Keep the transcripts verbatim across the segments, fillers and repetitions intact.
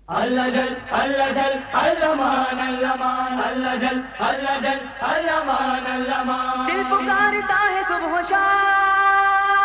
اللہ جل اللہ جل اللہ مان اللہ مان اللہ جل اللہ جل اللہ مان اللہ مان دل پکارتا ہے صبح و شام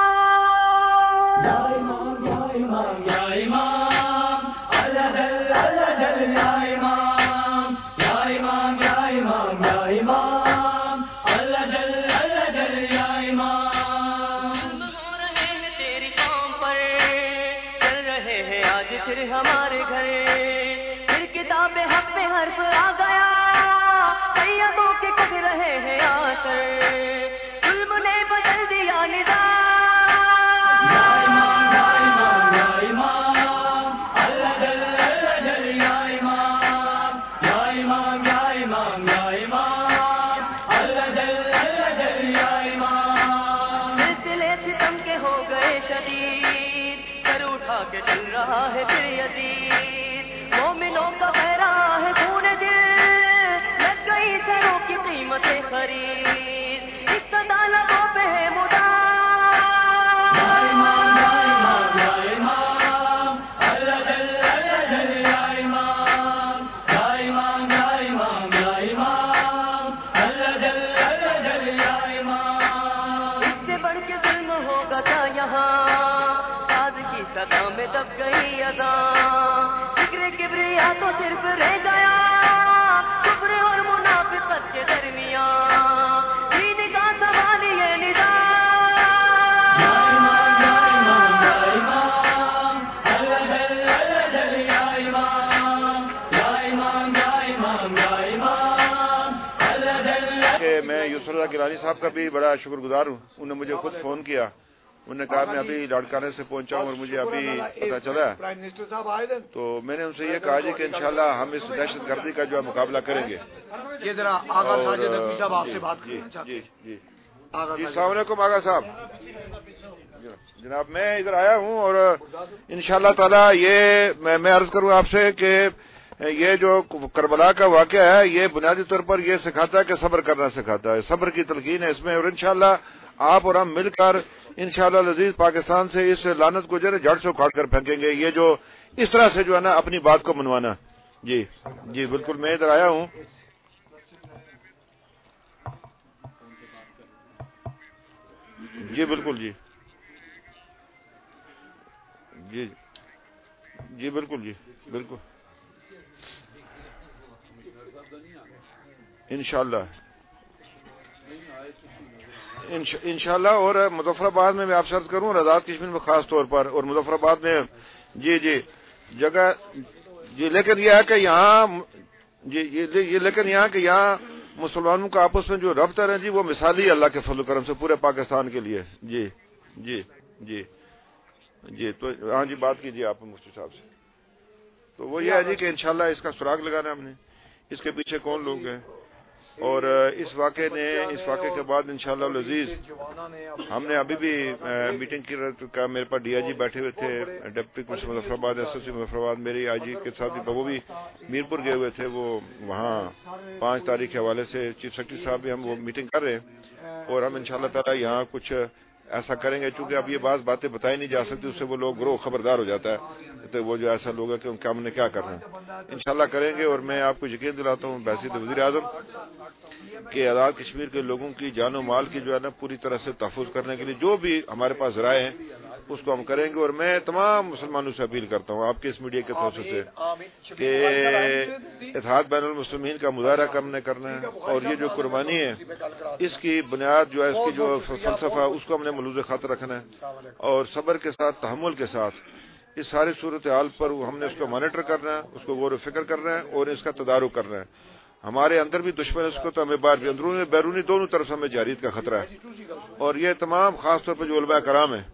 یا امام یا امام یا امام اللہ جل اللہ جل یا امام یا امام یا امام یا امام اللہ جل اللہ جل یا امام ہو رہے ہیں تیری قوم پر چل رہے ہیں آج پھر ہمارے گھر پھر کتاب حق پہ حرف آ گیا سیدوں کے کٹ رہے ہیں آ کر ظلم نے بدل دیا نظام یا امام یا امام یا امام اللہ جل اللہ جل یا امام یا امام یا امام یا امام اللہ جل اللہ جل یا امام سلسلے ستم کے ہو گئے شدید سر اٹھا کے چل رہا ہے پھر یزید مومنوں کا بہ رہا ہے خون دل لگ گئی سروں کی قیمتیں خرید اس صدا لبوں پہ ہے مدام یا امام یا امام یا امام اللہ جل اللہ جل یا امام یا امام یا امام یا امام اللہ جل اللہ جل یا امام اس سے بڑھ کے ظلم ہوگا کیا یہاں ساز کی صدا میں دب گئی اذان فکر کبریا تو صرف رہ گیا کفر اور منافقت کے درمیان دین کا سوال یہ نظام یا امام یا امام یا امام اللہ جل اللہ جل یا امام یا امام یا امام یا امام اللہ جل کہ میں یوسف رضا گیلانی صاحب کا بھی بڑا شکر گزار ہوں. انہوں نے مجھے خود فون کیا, انہوں نے کہا میں ابھی لاڑکانے سے پہنچا ہوں اور مجھے ابھی پتہ چلا ہے, تو میں نے ان سے یہ کہا جی کہ انشاءاللہ ہم اس دہشت گردی کا جو ہے مقابلہ کریں گے. یہ ذرا آغا ساجد نقوی صاحب آپ سے بات کرنا چاہتے ہیں. جی جی جی السلام علیکم آغا صاحب. جناب میں ادھر آیا ہوں اور انشاءاللہ تعالی یہ میں عرض کروں آپ سے کہ یہ جو کربلا کا واقعہ ہے یہ بنیادی طور پر یہ سکھاتا ہے کہ صبر کرنا سکھاتا ہے, صبر کی تلقین ہے اس میں, اور انشاءاللہ آپ اور ہم مل کر انشاءاللہ العزیز پاکستان سے اس لعنت کو جو ہے جڑ سے اکھاڑ کر پھینکیں گے. یہ جو اس طرح سے جو ہے نا اپنی بات کو منوانا. جی جی بالکل میں ادھر آیا ہوں. جی بالکل جی جی جی بالکل جی بالکل انشاءاللہ انشاءاللہ. اور مظفر آباد میں میں آپ سے عرض کروں, اور آزاد کشمیر میں خاص طور پر, اور مظفر آباد میں جی جی جگہ جی, لیکن یہ ہے کہ یہاں جی یہ لیکن یہاں کہ یہاں مسلمانوں کا آپس میں جو رابطہ ہے جی وہ مثالی اللہ کے فضل و کرم سے پورے پاکستان کے لیے. جی جی جی جی تو ہاں جی بات کیجیے آپ مفتی صاحب سے. تو وہ یہ ہے جی کہ انشاءاللہ اس کا سراغ لگانا ہم نے, اس کے پیچھے کون لوگ ہیں, اور اس واقعے نے اس واقعے کے بعد انشاءاللہ العزیز ہم نے ابھی بھی میٹنگ کی کا میرے پاس ڈی آئی جی بیٹھے ہوئے تھے, ڈپٹی کمشنر مظفر آباد, ایس ایس سی مظفر آباد, میری آئی جی کے ساتھ بھی وہ بھی میرپور گئے ہوئے تھے. وہ وہاں پانچ تاریخ کے حوالے سے چیف سیکرٹری صاحب بھی ہم وہ میٹنگ کر رہے ہیں, اور ہم انشاءاللہ تعالی یہاں کچھ ایسا کریں گے. چونکہ اب یہ بعض باتیں بتائی نہیں جا سکتی, اس سے وہ لوگ گروہ خبردار ہو جاتا ہے, تو وہ جو ایسا لوگ ہے کہ ان کا ہم نے کیا کرنا ہے انشاءاللہ کریں گے. اور میں آپ کو یقین دلاتا ہوں بحیثیت وزیر اعظم کہ آزاد کشمیر کے لوگوں کی جان و مال کی جو ہے نا پوری طرح سے تحفظ کرنے کے لیے جو بھی ہمارے پاس ذرائع ہیں اس کو ہم کریں گے. اور میں تمام مسلمانوں سے اپیل کرتا ہوں آپ کے اس میڈیا کے توسط سے کہ اتحاد بین المسلمین کا مظاہرہ کم نے کرنا ہے, اور یہ جو قربانی ہے اس کی بنیاد جو ہے اس کی جو فلسفہ اس کو ہم نے ملوز خاطر رکھنا ہے, اور صبر کے ساتھ تحمل کے ساتھ اس ساری صورتحال پر ہم نے اس کو مانیٹر کرنا ہے, اس کو غور و فکر کرنا ہے, اور اس کا تدارک کرنا ہے. ہمارے اندر بھی دشمن اس کو تو ہمیں باہر بھی اندرونی بیرونی دونوں طرف سے ہمیں جارحیت کا خطرہ ہے. اور یہ تمام خاص طور پر جو علماء کرام ہیں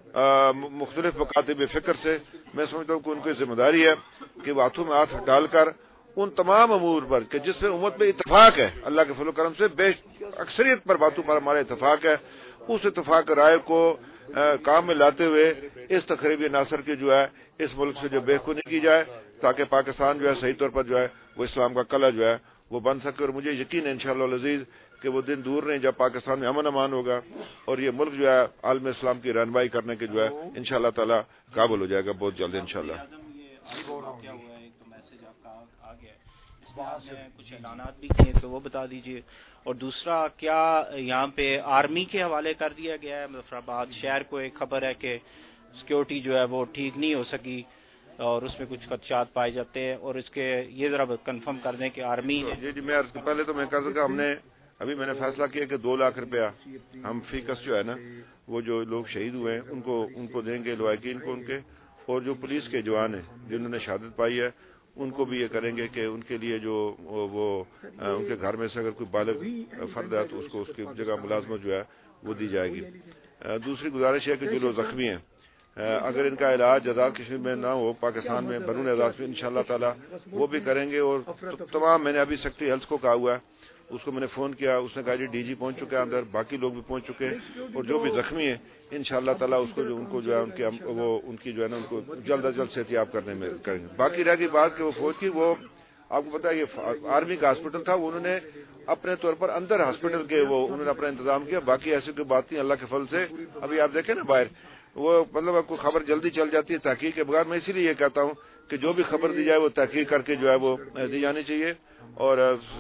مختلف مکاتب فکر سے, میں سمجھتا ہوں کہ ان کی ذمہ داری ہے کہ وہ ہاتھوں میں ہاتھ ڈال کر ان تمام امور پر کہ جس میں امت میں اتفاق ہے اللہ کے فضل و کرم سے بے اکثریت پر باتوں پر ہمارا اتفاق ہے, اس اتفاق رائے کو کام میں لاتے ہوئے اس تخریبی عناصر کی جو ہے اس ملک سے جو بے خونی کی جائے تاکہ پاکستان جو ہے صحیح طور پر جو ہے وہ اسلام کا قلعہ جو ہے وہ بن سکے. اور مجھے یقین ہے انشاءاللہ العزیز کہ وہ دن دور نہیں جب پاکستان میں امن امان ہوگا اور یہ ملک جو ہے عالم اسلام کی رہنمائی کرنے کے جو ہے انشاءاللہ تعالی قابل ہو جائے گا بہت جلد انشاءاللہ. کیا ہوا ہے، ایک تو میسج آپ کا آ گیا ہے، اس میں آپ نے کچھ اعلانات بھی کیے تو وہ بتا دیجیے، اور دوسرا کیا یہاں پہ آرمی کے حوالے کر دیا گیا ہے مظفر آباد شہر کو؟ ایک خبر ہے کہ سیکیورٹی جو ہے وہ ٹھیک نہیں ہو سکی اور اس میں کچھ خدشات پائے جاتے ہیں، اور اس کے یہ ذرا کنفرم کر دیں کہ آرمی ہے۔ جی جی میں پہلے تو میں کہہ سکتا ہم نے ابھی میں نے فیصلہ کیا کہ دو لاکھ روپیہ ہم فی کس جو ہے نا وہ جو لوگ شہید ہوئے ہیں ان کو ان کو دیں گے، لواحقین کو ان کے، اور جو پولیس کے جوان ہیں جنہوں نے شہادت پائی ہے ان کو بھی یہ کریں گے کہ ان کے لیے جو وہ ان کے گھر میں سے اگر کوئی بالغ فرد ہے تو اس کو اس کی جگہ ملازمت جو ہے وہ دی جائے گی۔ دوسری گزارش ہے کہ جو لوگ زخمی ہیں اگر ان کا علاج آزاد کشمیر میں نہ ہو، پاکستان میں بیرون آزاد کشمیر انشاءاللہ تعالی وہ بھی کریں گے، اور تمام میں نے ابھی سیکٹری ہیلتھ کو کہا ہوا ہے، اس کو میں نے فون کیا، اس نے کہا جی ڈی جی پہنچ چکے ہیں اندر، باقی لوگ بھی پہنچ چکے ہیں، اور جو بھی زخمی ہیں انشاءاللہ تعالی اس کو جو ان کو جو ہے ان کے وہ ان کی جو ہے نا ان کو جلد از جلد صحتیاب کرنے میں کریں گے۔ باقی رہ گئی بات کہ وہ فوج کی، وہ آپ کو پتا ہے یہ آرمی کا ہاسپٹل تھا، انہوں نے اپنے طور پر اندر ہاسپٹل کے وہ انہوں نے اپنا انتظام کیا، باقی ایسی کوئی بات نہیں اللہ کے فضل سے۔ ابھی آپ دیکھیں نا باہر وہ مطلب آپ کو خبر جلدی چل جاتی ہے تحقیق کے بغیر، میں اسی لیے یہ کہتا ہوں کہ جو بھی خبر دی جائے وہ تحقیق کر کے جو ہے وہ دی جانی چاہیے، اور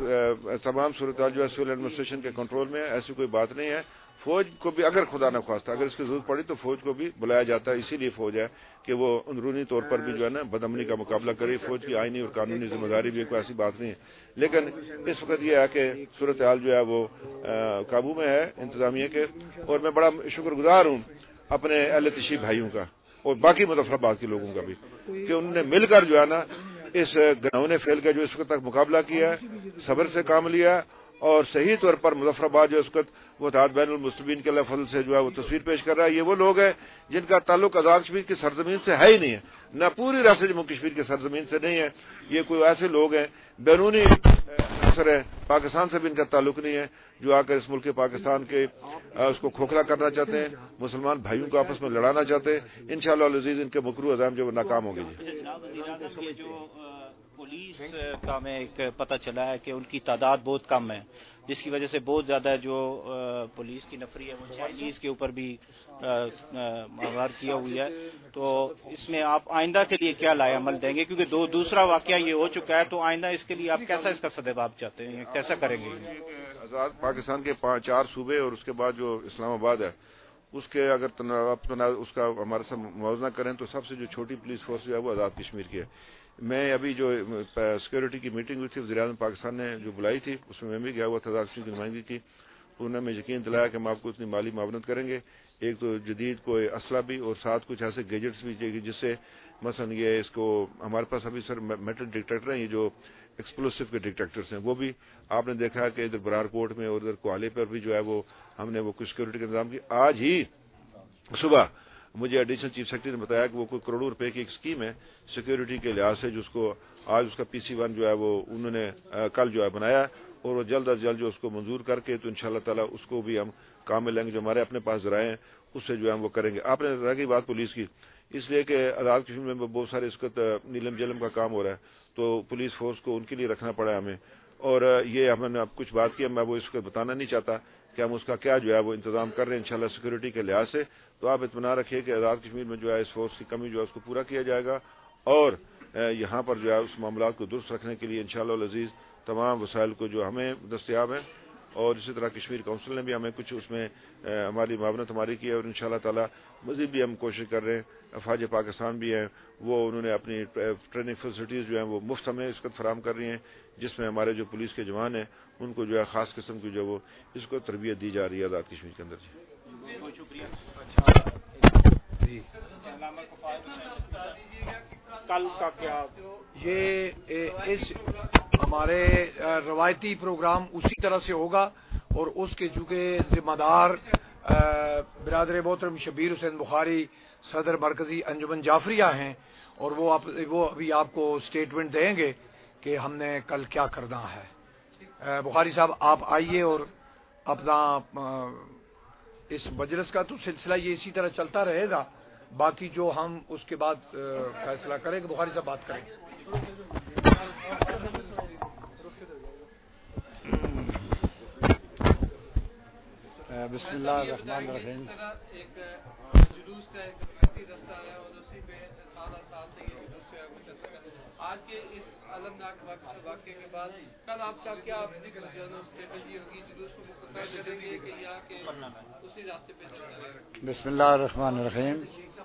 تمام صورتحال جو ہے سول ایڈمنسٹریشن کے کنٹرول میں، ایسی کوئی بات نہیں ہے۔ فوج کو بھی اگر خدا نہ خواستہ اگر اس کی ضرورت پڑی تو فوج کو بھی بلایا جاتا ہے، اسی لیے فوج ہے کہ وہ اندرونی طور پر بھی جو ہے نا بدامنی کا مقابلہ کرے۔ فوج کی آئینی اور قانونی ذمہ داری بھی کوئی ایسی بات نہیں ہے، لیکن اس وقت یہ ہے کہ صورتحال جو ہے وہ قابو میں ہے انتظامیہ کے، اور میں بڑا شکر گزار ہوں اپنے اہل تشیع بھائیوں کا اور باقی مظفر آباد کے لوگوں کا بھی کہ انہوں نے مل کر جو ہے نا اس گناؤنے فعل کا جو اس وقت تک مقابلہ کیا ہے، صبر سے کام لیا، اور صحیح طور پر مظفر آباد جو اس وقت وہ اتحاد بین المسلمین کے اللہ فضل سے جو ہے وہ تصویر پیش کر رہا ہے۔ یہ وہ لوگ ہیں جن کا تعلق آزاد کشمیر کی سرزمین سے ہے ہی نہیں ہے، نہ پوری ریاست جموں کشمیر کی سرزمین سے نہیں ہے، یہ کوئی ایسے لوگ ہیں بیرونی عنصر ہے، پاکستان سے بھی ان کا تعلق نہیں ہے، جو آ کر اس ملک پاکستان کے اس کو کھوکھلا کرنا چاہتے ہیں، مسلمان بھائیوں کو آپس میں لڑانا چاہتے ہیں۔ انشاءاللہ العزیز ان کے مکروہ عزائم جو وہ ناکام ہوں گے۔ جی جناب وزیر اعظم، یہ جو پولیس کا میں ایک پتہ چلا ہے کہ ان کی تعداد بہت کم ہے، جس کی وجہ سے بہت زیادہ جو پولیس کی نفری ہے وہ چائنیز کے اوپر بھی معمار کیا ہوئی ہے، تو اس میں آپ آئندہ کے لیے کیا لائے عمل دیں گے؟ کیونکہ دو دوسرا واقعہ یہ ہو چکا ہے، تو آئندہ اس کے لیے آپ کیسا اس کا سدباب چاہتے ہیں، کیسا کریں گے؟ آزاد پاکستان کے پانچ چار صوبے اور اس کے بعد جو اسلام آباد ہے اس کے اگر اس کا ہمارے ساتھ موازنہ کریں تو سب سے جو چھوٹی پولیس فورس جو ہے وہ آزاد کشمیر کی ہے۔ میں ابھی جو سیکورٹی کی میٹنگ ہوئی تھی وزیر اعظم پاکستان نے جو بلائی تھی اس میں میں بھی گیا ہوا تھا، آزاد کشمیر کی نمائندگی کی، انہوں نے ہمیں یقین دلایا کہ ہم آپ کو اتنی مالی معاونت کریں گے، ایک تو جدید کوئی اسلحہ بھی اور ساتھ کچھ ایسے گیجٹس بھی چاہیے جس سے مثلا یہ اس کو ہمارے پاس ابھی سر میٹل ڈیٹیکٹر ہیں، یہ جو ایکسپلوسو کے ڈیٹیکٹرس ہیں، وہ بھی آپ نے دیکھا کہ ادھر برار کوٹ میں اور ادھر کوالے پر بھی جو ہے وہ ہم نے وہ کچھ سیکورٹی کا انتظام کیا۔ آج ہی صبح مجھے ایڈیشنل چیف سیکرٹری نے بتایا کہ وہ کوئی کروڑوں روپے کی ایک اسکیم ہے سیکورٹی کے لحاظ سے، جس کو آج اس کا پی سی ون جو ہے وہ انہوں نے کل جو ہے بنایا، اور وہ جلد از جلد جو اس کو منظور کر کے تو انشاءاللہ تعالی اس کو بھی ہم کام میں لیں گے، جو ہمارے اپنے پاس ذرائع ہیں اس سے جو ہے ہم وہ کریں گے۔ آپ نے رہ گئی بات پولیس کی، اس لیے کہ آزاد کشمیر میں بہت سارے اس وقت نیلم جلم کا کام ہو رہا ہے، تو پولیس فورس کو ان کے لیے رکھنا پڑا ہے ہمیں، اور یہ ہم نے اب کچھ بات کی، میں وہ اس وقت بتانا نہیں چاہتا کہ ہم اس کا کیا جو ہے وہ انتظام کر رہے ہیں انشاءاللہ سیکورٹی کے لحاظ سے۔ تو آپ اطمینان رکھیے کہ آزاد کشمیر میں جو ہے اس فورس کی کمی جو ہے اس کو پورا کیا جائے گا، اور یہاں پر جو ہے اس معاملات کو درست رکھنے کے لیے انشاءاللہ العزیز تمام وسائل کو جو ہمیں دستیاب ہیں، اور اسی طرح کشمیر کونسل نے بھی ہمیں کچھ اس میں ہماری معاونت ہماری کی ہے، اور انشاءاللہ تعالی مزید بھی ہم کوشش کر رہے ہیں۔ افواج پاکستان بھی ہیں، وہ انہوں نے اپنی ٹریننگ فیسلٹیز جو ہیں وہ مفت ہمیں اس وقت فراہم کر رہی ہیں، جس میں ہمارے جو پولیس کے جوان ہیں ان کو جو ہے خاص قسم کی جو وہ اس کو تربیت دی جا رہی ہے آزاد کشمیر کے اندر۔ جی بہت شکریہ۔ جی کل کا کیا یہ اس ہمارے روایتی پروگرام اسی طرح سے ہوگا، اور اس کے چونکہ ذمہ دار برادر محترم شبیر حسین بخاری صدر مرکزی انجمن جعفریہ ہیں، اور وہ آپ وہ ابھی آپ کو اسٹیٹمنٹ دیں گے کہ ہم نے کل کیا کرنا ہے۔ بخاری صاحب آپ آئیے، اور اپنا اس مجلس کا تو سلسلہ یہ اسی طرح چلتا رہے گا، باقی جو ہم اس کے بعد فیصلہ کریں گے۔ بخاری صاحب بات کریں گے۔ بسم اللہ الرحمن الرحیم۔ ایک جلوس کا ایک روایتی رستہ ہے، اور اسی پہ سالہ سال سے یہ جلوس گا کچھ عرصہ کا. آج کے اس المناک واقعے کے بعد کل آپ کا کیا جو ہے نا اسٹریٹجی ہوگی؟ جلوس کو مختصر کریں گے کہ یا کہ اسی راستے پہ چلنا ہے؟ بسم اللہ الرحمن الرحیم.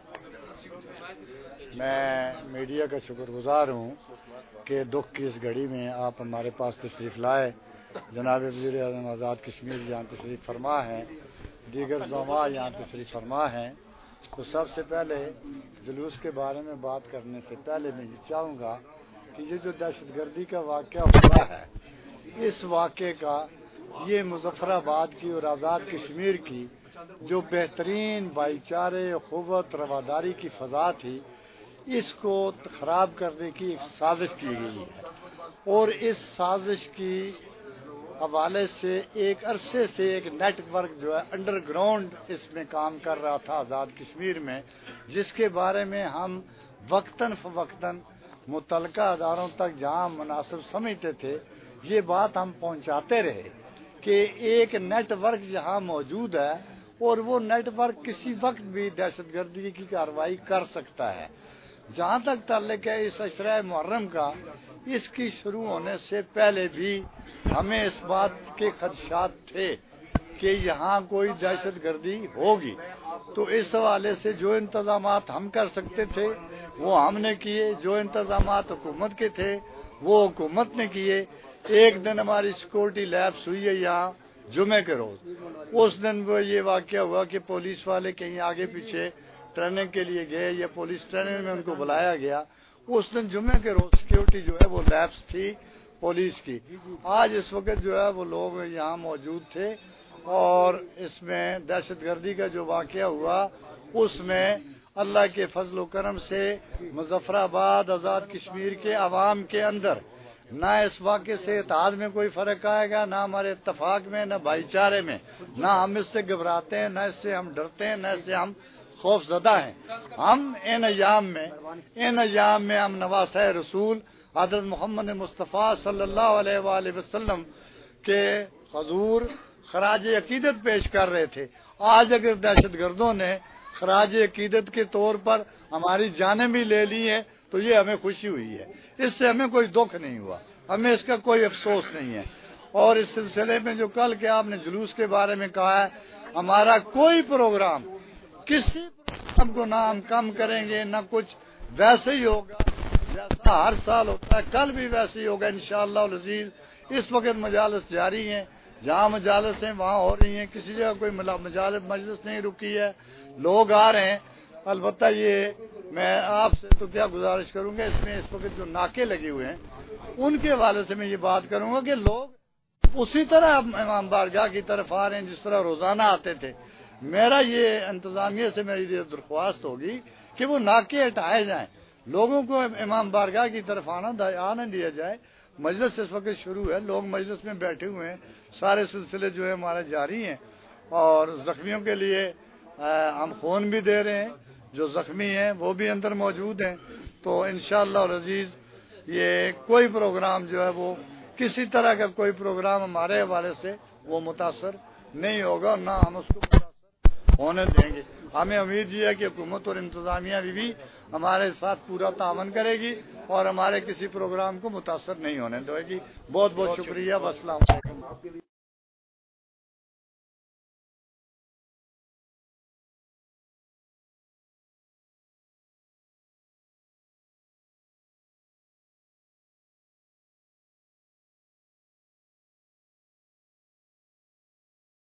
میں میڈیا کا شکر گزار ہوں کہ دکھ کی اس گھڑی میں آپ ہمارے پاس تشریف لائے. جناب وزیر اعظم آزاد کشمیر یہاں تشریف فرما ہیں, دیگر زعماء یہاں تشریف فرما ہیں. تو سب سے پہلے جلوس کے بارے میں بات کرنے سے پہلے میں یہ چاہوں گا کہ یہ جو دہشت گردی کا واقعہ ہوا ہے, اس واقعے کا یہ مظفر آباد کی اور آزاد کشمیر کی جو بہترین بھائی چارے, اخوت, رواداری کی فضا تھی, اس کو خراب کرنے کی ایک سازش کی گئی ہے. اور اس سازش کی حوالے سے ایک عرصے سے ایک نیٹ ورک جو ہے انڈر گراؤنڈ اس میں کام کر رہا تھا آزاد کشمیر میں, جس کے بارے میں ہم وقتاً فوقتاً متعلقہ اداروں تک جہاں مناسب سمجھتے تھے یہ بات ہم پہنچاتے رہے کہ ایک نیٹ ورک جہاں موجود ہے اور وہ نیٹ ورک کسی وقت بھی دہشت گردی کی کارروائی کر سکتا ہے. جہاں تک تعلق ہے اس عشرہ محرم کا, اس کی شروع ہونے سے پہلے بھی ہمیں اس بات کے خدشات تھے کہ یہاں کوئی دہشت گردی ہوگی. تو اس حوالے سے جو انتظامات ہم کر سکتے تھے وہ ہم نے کیے, جو انتظامات حکومت کے تھے وہ حکومت نے کیے. ایک دن ہماری سیکورٹی لیبس ہوئی ہے یہاں جمعے کے روز, اس دن وہ یہ واقعہ ہوا کہ پولیس والے کہیں آگے پیچھے ٹریننگ کے لیے گئے یا پولیس ٹریننگ میں ان کو بلایا گیا. اس دن جمعے کے روز سیکورٹی جو ہے وہ لیبس تھی پولیس کی. آج اس وقت جو ہے وہ لوگ یہاں موجود تھے اور اس میں دہشت گردی کا جو واقعہ ہوا اس میں اللہ کے فضل و کرم سے مظفر آباد آزاد کشمیر کے عوام کے اندر نہ اس واقعے سے اتحاد میں کوئی فرق آئے گا, نہ ہمارے اتفاق میں, نہ بھائی چارے میں. نہ ہم اس سے گھبراتے ہیں, نہ اس سے ہم ڈرتے ہیں, نہ اس سے ہم خوف زدہ ہیں. ہم ان ایام میں ان ایام میں ہم نواسہ رسول حضرت محمد مصطفیٰ صلی اللہ علیہ وآلہ وسلم کے حضور خراج عقیدت پیش کر رہے تھے. آج اگر دہشت گردوں نے خراج عقیدت کے طور پر ہماری جانیں بھی لے لی ہیں تو یہ ہمیں خوشی ہوئی ہے, اس سے ہمیں کوئی دکھ نہیں ہوا, ہمیں اس کا کوئی افسوس نہیں ہے. اور اس سلسلے میں جو کل کے آپ نے جلوس کے بارے میں کہا ہے, ہمارا کوئی پروگرام کسی پروگرام کو نہ ہم کم کریں گے نہ کچھ, ویسے ہی ہوگا جیسا ہر سال ہوتا ہے, کل بھی ویسے ہی ہوگا انشاءاللہ العزیز. اس وقت مجالس جاری ہیں, جہاں مجالس ہیں وہاں ہو رہی ہیں, کسی جگہ کوئی مجالس مجلس نہیں رکی ہے, لوگ آ رہے ہیں. البتہ یہ میں آپ سے تو کیا گزارش کروں گا, اس میں اس وقت جو ناکے لگے ہوئے ہیں ان کے حوالے سے میں یہ بات کروں گا کہ لوگ اسی طرح امام بارگاہ کی طرف آ رہے ہیں جس طرح روزانہ آتے تھے. میرا یہ انتظامیہ سے میری درخواست ہوگی کہ وہ ناکے ہٹائے جائیں, لوگوں کو امام بارگاہ کی طرف آنا آنے دیا جائے. مجلس اس وقت شروع ہے, لوگ مجلس میں بیٹھے ہوئے ہیں, سارے سلسلے جو ہے ہمارے جاری ہیں. اور زخمیوں کے لیے ہم خون بھی دے رہے ہیں, جو زخمی ہیں وہ بھی اندر موجود ہیں. تو انشاءاللہ العزیز یہ کوئی پروگرام جو ہے وہ کسی طرح کا کوئی پروگرام ہمارے حوالے سے وہ متاثر نہیں ہوگا, نہ ہم اس کو متاثر ہونے دیں گے. ہمیں امید یہ ہے کہ حکومت اور انتظامیہ بھی, بھی ہمارے ساتھ پورا تعاون کرے گی اور ہمارے کسی پروگرام کو متاثر نہیں ہونے دے گی. بہت بہت شکریہ. السلام علیکم.